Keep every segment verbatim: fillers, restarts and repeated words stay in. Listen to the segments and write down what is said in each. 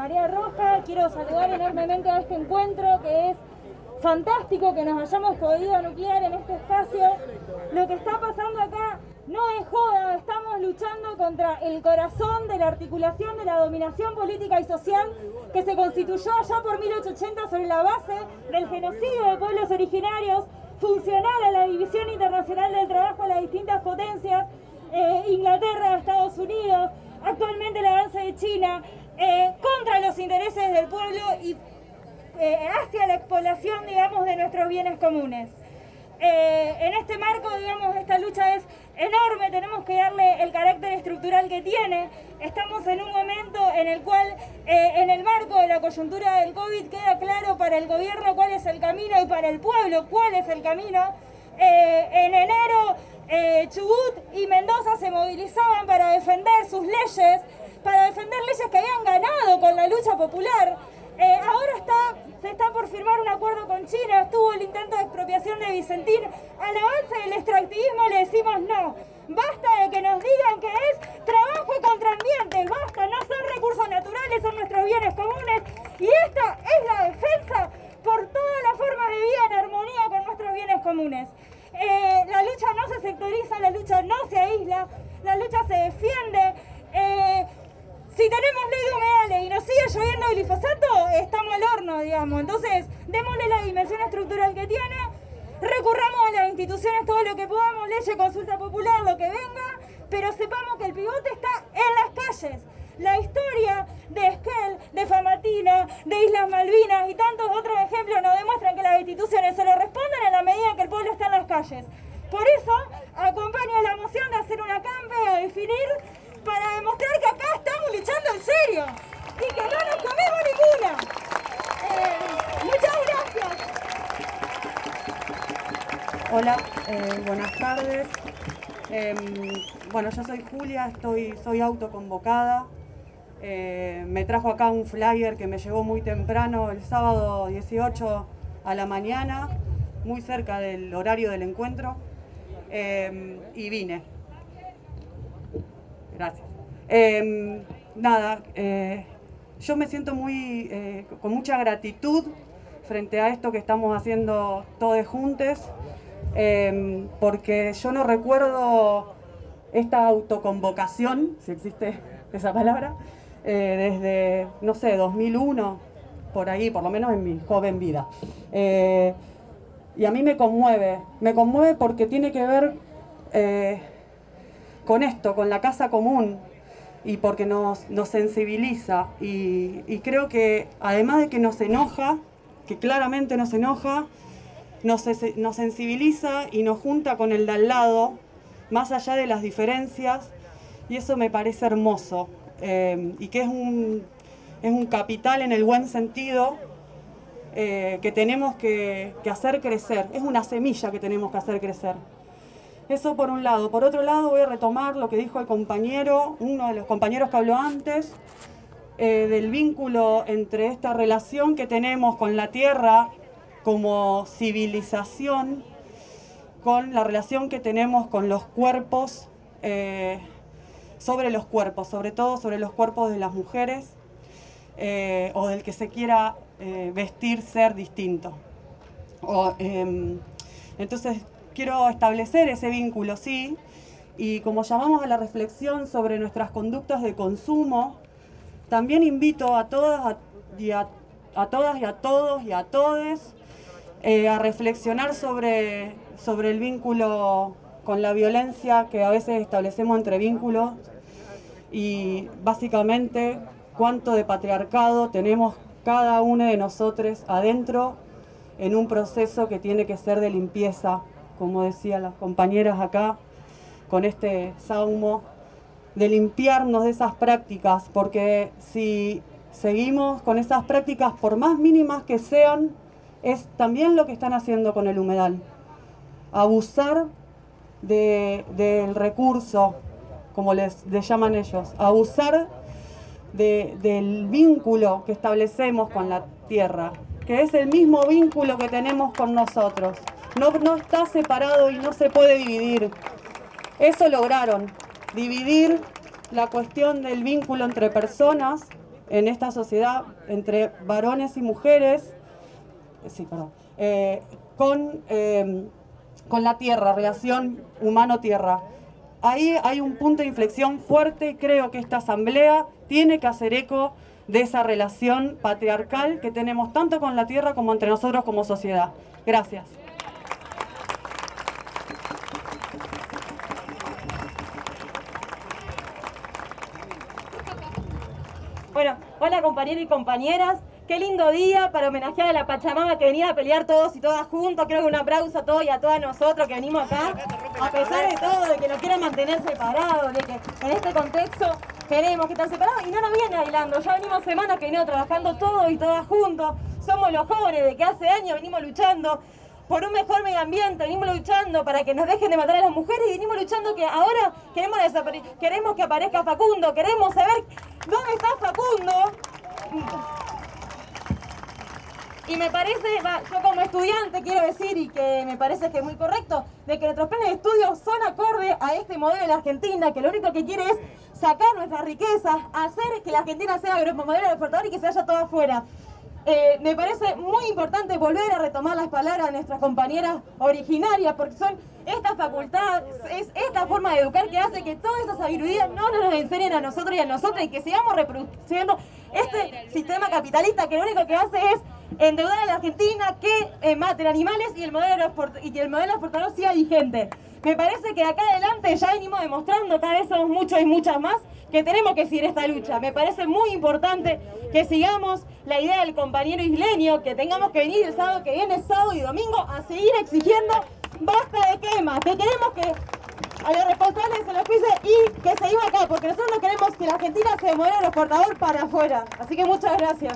Marea Roja. Quiero saludar enormemente a este encuentro, que es fantástico que nos hayamos podido nuclear en este espacio. Lo que está pasando acá no es joda, estamos luchando contra el corazón de la articulación de la dominación política y social que se constituyó allá por mil ochocientos ochenta sobre la base del genocidio de pueblos originarios, funcional a la división internacional del trabajo de las distintas potencias, eh, Inglaterra, Estados Unidos, actualmente el avance de China, eh, contra los intereses del pueblo y eh, hacia la explotación, digamos, de nuestros bienes comunes. Eh, en este marco, digamos, esta lucha es enorme, tenemos que darle el carácter estructural que tiene. Estamos en un momento en el cual, eh, en el marco de la coyuntura del COVID, queda claro para el gobierno cuál es el camino y para el pueblo cuál es el camino. Eh, en enero, eh, Chubut y Mendoza se movilizaban para defender sus leyes, para defender leyes que habían ganado con la lucha popular. Eh, ahora está, se está por firmar un acuerdo con China, estuvo el intento de expropiación de Vicentín. Al avance del extractivismo le decimos no. Basta de que nos digan que es trabajo contra ambiente, basta, no son recursos naturales, son nuestros bienes comunes. Y esta es la defensa por todas las formas de vida en armonía con nuestros bienes comunes. Eh, la lucha no se sectoriza, la lucha no se aísla, la lucha se defiende. Eh, Si tenemos ley de humedales y nos sigue lloviendo glifosato, estamos al horno, digamos. Entonces, démosle la dimensión estructural que tiene, recurramos a las instituciones todo lo que podamos, ley, consulta popular, lo que venga, pero sepamos que el pivote está en las calles. La historia de Esquel, de Famatina, de Islas Malvinas y tantos otros ejemplos nos demuestran que las instituciones se lo responden en la medida en que el pueblo está en las calles. Por eso, acompaño a la moción de hacer una campe, a definir, para demostrar que acá estamos luchando en serio y que no nos comemos ninguna. Eh, muchas gracias. Hola, eh, buenas tardes. Eh, bueno, yo soy Julia, estoy, soy autoconvocada. Eh, me trajo acá un flyer que me llegó muy temprano, el sábado dieciocho a la mañana, muy cerca del horario del encuentro, eh, y vine. Gracias. Eh, nada, eh, yo me siento muy, eh, con mucha gratitud frente a esto que estamos haciendo todos juntos, eh, porque yo no recuerdo esta autoconvocación, si existe esa palabra, eh, desde, no sé, dos mil uno, por ahí, por lo menos en mi joven vida. Eh, y a mí me conmueve, me conmueve porque tiene que ver eh, con esto, con la casa común, y porque nos, nos sensibiliza, y, y creo que además de que nos enoja, que claramente nos enoja, nos, nos sensibiliza y nos junta con el de al lado, más allá de las diferencias, y eso me parece hermoso, eh, y que es un, es un capital en el buen sentido, eh, que tenemos que, que hacer crecer, es una semilla que tenemos que hacer crecer. Eso por un lado. Por otro lado, voy a retomar lo que dijo el compañero, uno de los compañeros que habló antes, eh, del vínculo entre esta relación que tenemos con la tierra como civilización, con la relación que tenemos con los cuerpos, eh, sobre los cuerpos, sobre todo sobre los cuerpos de las mujeres, eh, o del que se quiera eh, vestir ser distinto. O, eh, entonces, quiero establecer ese vínculo, sí, y como llamamos a la reflexión sobre nuestras conductas de consumo, también invito a todas a, y a, a todas y a todos y a todes eh, a reflexionar sobre, sobre el vínculo con la violencia que a veces establecemos entre vínculos, y básicamente cuánto de patriarcado tenemos cada uno de nosotros adentro en un proceso que tiene que ser de limpieza, como decían las compañeras acá, con este saumo, de limpiarnos de esas prácticas, porque si seguimos con esas prácticas, por más mínimas que sean, es también lo que están haciendo con el humedal. Abusar de, del recurso, como les, les llaman ellos, abusar de, del vínculo que establecemos con la tierra, que es el mismo vínculo que tenemos con nosotros. No, no está separado y no se puede dividir. Eso lograron, dividir la cuestión del vínculo entre personas en esta sociedad entre varones y mujeres, sí, perdón, eh, con, eh, con la tierra, relación humano-tierra. Ahí hay un punto de inflexión fuerte y creo que esta asamblea tiene que hacer eco de esa relación patriarcal que tenemos tanto con la tierra como entre nosotros como sociedad. Gracias. Bueno, hola compañeros y compañeras, qué lindo día para homenajear a la Pachamama que venía a pelear todos y todas juntos. Creo que un aplauso a todos y a todas nosotros que venimos acá, a pesar de todo, de que nos quieren mantener separados, de que en este contexto queremos que estén separados y no nos viene aislando. Ya venimos semanas que venimos trabajando todos y todas juntos. Somos los jóvenes de que hace años venimos luchando por un mejor medio ambiente, venimos luchando para que nos dejen de matar a las mujeres y venimos luchando que ahora queremos, queremos que aparezca Facundo, queremos saber dónde está Facundo. Y me parece, yo como estudiante quiero decir, y que me parece que es muy correcto, de que nuestros planes de estudio son acordes a este modelo de la Argentina, que lo único que quiere es sacar nuestras riquezas, hacer que la Argentina sea grupo modelo exportador y que se vaya todo afuera. Eh, me parece muy importante volver a retomar las palabras de nuestras compañeras originarias, porque son esta facultad, es esta forma de educar que hace que toda esa sabiduría no nos enseñen a nosotros y a nosotras y que sigamos reproduciendo este sistema capitalista que lo único que hace es endeudar a la Argentina, que eh, maten animales y el modelo y que el modelo exportador siga vigente. Me parece que de acá adelante ya venimos demostrando, cada vez somos muchos y muchas más, que tenemos que seguir esta lucha. Me parece muy importante que sigamos la idea del compañero isleño, que tengamos que venir el sábado que viene, sábado y domingo, a seguir exigiendo basta de quemas, que queremos que a los responsables se los pise y que seguimos acá, porque nosotros no queremos que la Argentina se modelo exportador para afuera. Así que muchas gracias.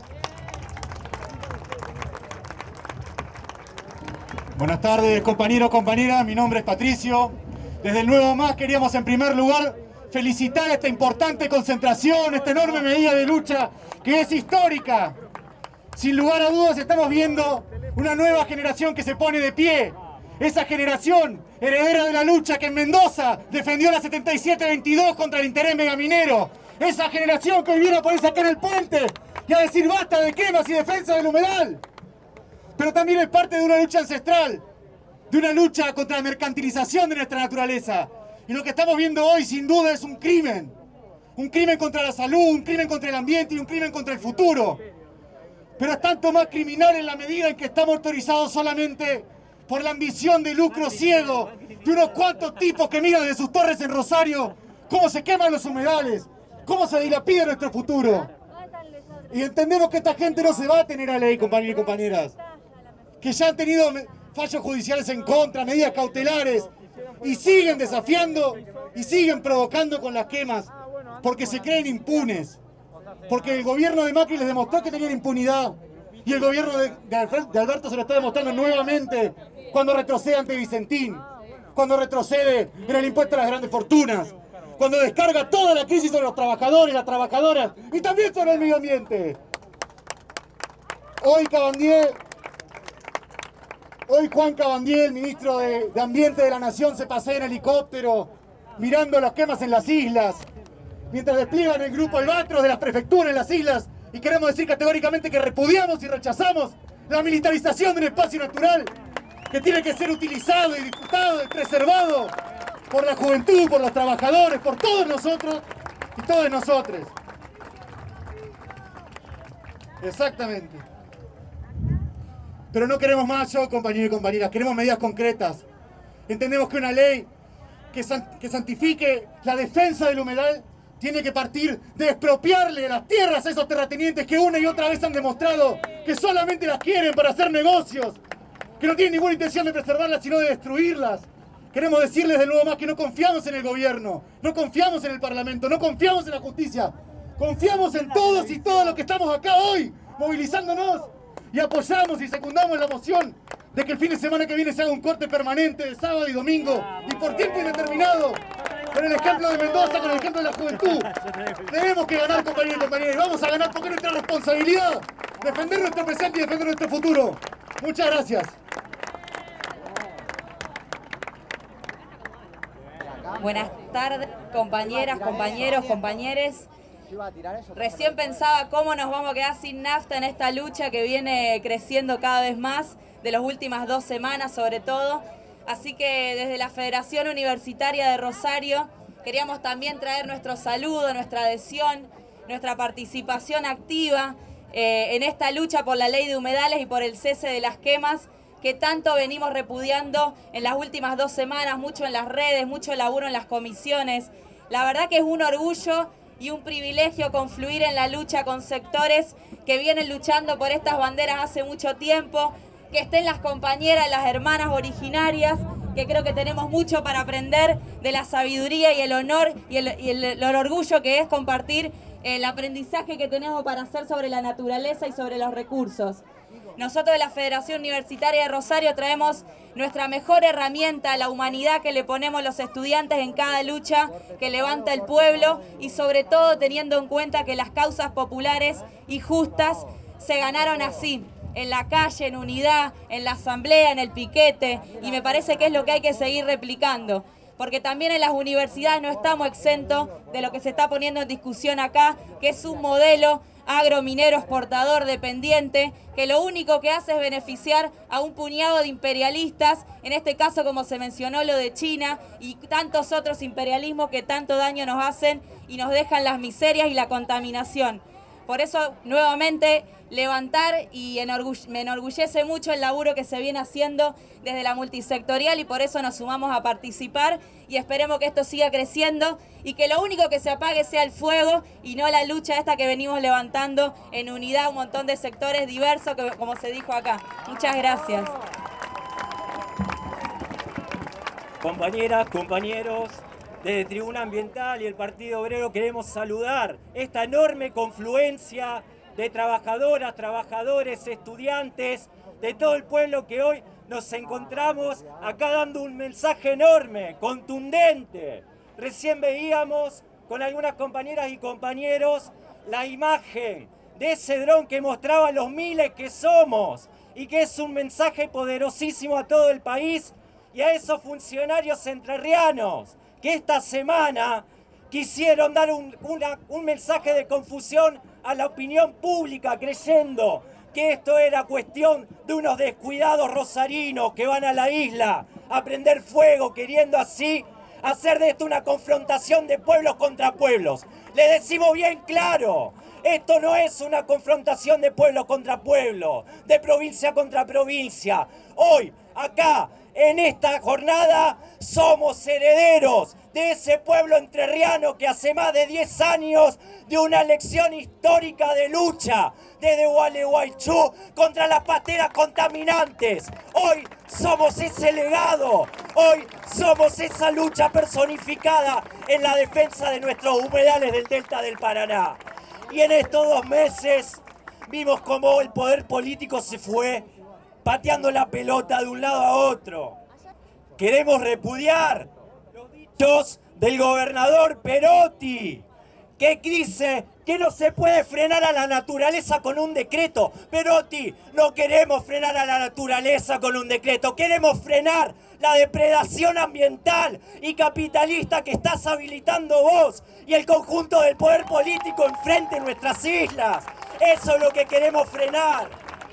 Buenas tardes, compañeros, compañeras. Mi nombre es Patricio. Desde el Nuevo Más queríamos en primer lugar felicitar esta importante concentración, esta enorme medida de lucha que es histórica. Sin lugar a dudas estamos viendo una nueva generación que se pone de pie. Esa generación heredera de la lucha que en Mendoza defendió la setenta y siete veintidós contra el interés megaminero. Esa generación que hoy viene a poder sacar el puente y a decir basta de quemas y defensa del humedal. Pero también es parte de una lucha ancestral, de una lucha contra la mercantilización de nuestra naturaleza. Y lo que estamos viendo hoy, sin duda, es un crimen. Un crimen contra la salud, un crimen contra el ambiente y un crimen contra el futuro. Pero es tanto más criminal en la medida en que estamos autorizados solamente por la ambición de lucro ciego de unos cuantos tipos que miran desde sus torres en Rosario cómo se queman los humedales, cómo se dilapida nuestro futuro. Y entendemos que esta gente no se va a tener a ley, compañeros y compañeras. Que ya han tenido fallos judiciales en contra, medidas cautelares, y siguen desafiando y siguen provocando con las quemas, porque se creen impunes, porque el gobierno de Macri les demostró que tenían impunidad, y el gobierno de, de Alberto se lo está demostrando nuevamente cuando retrocede ante Vicentín, cuando retrocede en el impuesto a las grandes fortunas, cuando descarga toda la crisis sobre los trabajadores, las trabajadoras, y también sobre el medio ambiente. Hoy Cabandier... Hoy Juan Cabandier, el ministro de, de Ambiente de la Nación, se pasea en helicóptero mirando las quemas en las islas, mientras despliegan el grupo Albatros de las prefecturas en las islas, y queremos decir categóricamente que repudiamos y rechazamos la militarización de un espacio natural que tiene que ser utilizado y disfrutado y preservado por la juventud, por los trabajadores, por todos nosotros y todas nosotros. Exactamente. Pero no queremos más yo, compañeros y compañeras, queremos medidas concretas. Entendemos que una ley que, san, que santifique la defensa del humedal tiene que partir de expropiarle las tierras a esos terratenientes que una y otra vez han demostrado que solamente las quieren para hacer negocios, que no tienen ninguna intención de preservarlas sino de destruirlas. Queremos decirles de nuevo más que no confiamos en el gobierno, no confiamos en el Parlamento, no confiamos en la justicia, confiamos en todos y todas los que estamos acá hoy, movilizándonos. Y apoyamos y secundamos la moción de que el fin de semana que viene se haga un corte permanente de sábado y domingo y por tiempo indeterminado, con el ejemplo de Mendoza, con el ejemplo de la juventud. Tenemos que ganar, compañeros y compañeras, y vamos a ganar porque es nuestra responsabilidad defender nuestro presente y defender nuestro futuro. Muchas gracias. Buenas tardes, compañeras, compañeros, compañeres. Recién pensaba cómo nos vamos a quedar sin nafta en esta lucha que viene creciendo cada vez más, de las últimas dos semanas sobre todo. Así que desde la Federación Universitaria de Rosario queríamos también traer nuestro saludo, nuestra adhesión, nuestra participación activa eh, en esta lucha por la ley de humedales y por el cese de las quemas que tanto venimos repudiando en las últimas dos semanas, mucho en las redes, mucho laburo en las comisiones. La verdad que es un orgullo y un privilegio confluir en la lucha con sectores que vienen luchando por estas banderas hace mucho tiempo, que estén las compañeras, las hermanas originarias, que creo que tenemos mucho para aprender de la sabiduría y el honor y el, y el, el orgullo que es compartir el aprendizaje que tenemos para hacer sobre la naturaleza y sobre los recursos. Nosotros de la Federación Universitaria de Rosario traemos nuestra mejor herramienta, la humanidad que le ponemos los estudiantes en cada lucha que levanta el pueblo y sobre todo teniendo en cuenta que las causas populares y justas se ganaron así, en la calle, en unidad, en la asamblea, en el piquete, y me parece que es lo que hay que seguir replicando. Porque también en las universidades no estamos exentos de lo que se está poniendo en discusión acá, que es un modelo agrominero exportador dependiente, que lo único que hace es beneficiar a un puñado de imperialistas, en este caso como se mencionó lo de China y tantos otros imperialismos que tanto daño nos hacen y nos dejan las miserias y la contaminación. Por eso, nuevamente, levantar y enorgulle- me enorgullece mucho el laburo que se viene haciendo desde la multisectorial y por eso nos sumamos a participar y esperemos que esto siga creciendo y que lo único que se apague sea el fuego y no la lucha esta que venimos levantando en unidad un montón de sectores diversos, que, como se dijo acá. Muchas gracias. Compañeras, compañeros, desde Tribuna Ambiental y el Partido Obrero queremos saludar esta enorme confluencia de trabajadoras, trabajadores, estudiantes, de todo el pueblo que hoy nos encontramos acá dando un mensaje enorme, contundente. Recién veíamos con algunas compañeras y compañeros la imagen de ese dron que mostraba los miles que somos y que es un mensaje poderosísimo a todo el país y a esos funcionarios entrerrianos que esta semana quisieron dar un, una, un mensaje de confusión a la opinión pública, creyendo que esto era cuestión de unos descuidados rosarinos que van a la isla a prender fuego, queriendo así hacer de esto una confrontación de pueblos contra pueblos. Le decimos bien claro, esto no es una confrontación de pueblo contra pueblo, de provincia contra provincia. Hoy, acá, en esta jornada, somos herederos de ese pueblo entrerriano que hace más de diez años de una lección histórica de lucha desde Gualeguaychú contra las pasteras contaminantes. Hoy somos ese legado, hoy somos esa lucha personificada en la defensa de nuestros humedales del Delta del Paraná. Y en estos dos meses vimos cómo el poder político se fue pateando la pelota de un lado a otro. Queremos repudiar los dichos del gobernador Perotti, que dice que no se puede frenar a la naturaleza con un decreto. Perotti, no queremos frenar a la naturaleza con un decreto, queremos frenar la depredación ambiental y capitalista que estás habilitando vos y el conjunto del poder político enfrente de nuestras islas. Eso es lo que queremos frenar.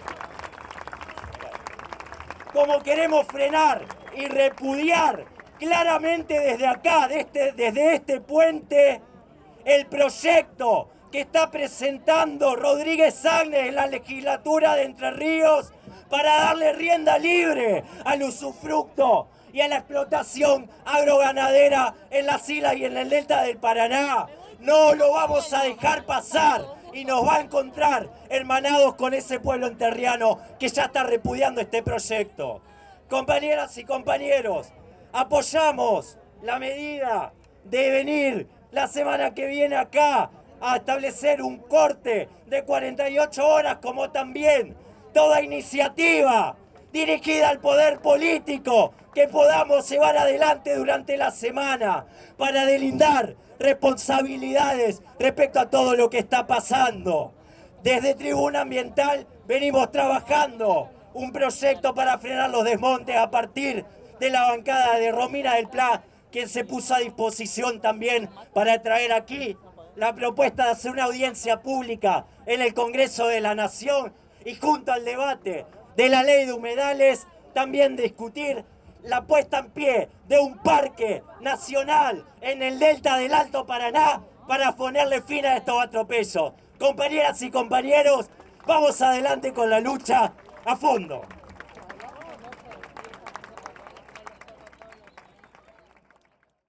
Como queremos frenar y repudiar claramente desde acá, de este, desde este puente, el proyecto que está presentando Rodríguez Agnes en la legislatura de Entre Ríos para darle rienda libre al usufructo y a la explotación agroganadera en las islas y en el delta del Paraná. No lo vamos a dejar pasar y nos va a encontrar hermanados con ese pueblo entrerriano que ya está repudiando este proyecto. Compañeras y compañeros, apoyamos la medida de venir la semana que viene acá a establecer un corte de cuarenta y ocho horas, como también toda iniciativa dirigida al poder político que podamos llevar adelante durante la semana para delindar responsabilidades respecto a todo lo que está pasando. Desde Tribuna Ambiental venimos trabajando un proyecto para frenar los desmontes a partir de la bancada de Romina del Pla, quien se puso a disposición también para traer aquí la propuesta de hacer una audiencia pública en el Congreso de la Nación y junto al debate de la ley de humedales, también discutir la puesta en pie de un parque nacional en el delta del Alto Paraná para ponerle fin a estos atropellos. Compañeras y compañeros, vamos adelante con la lucha a fondo.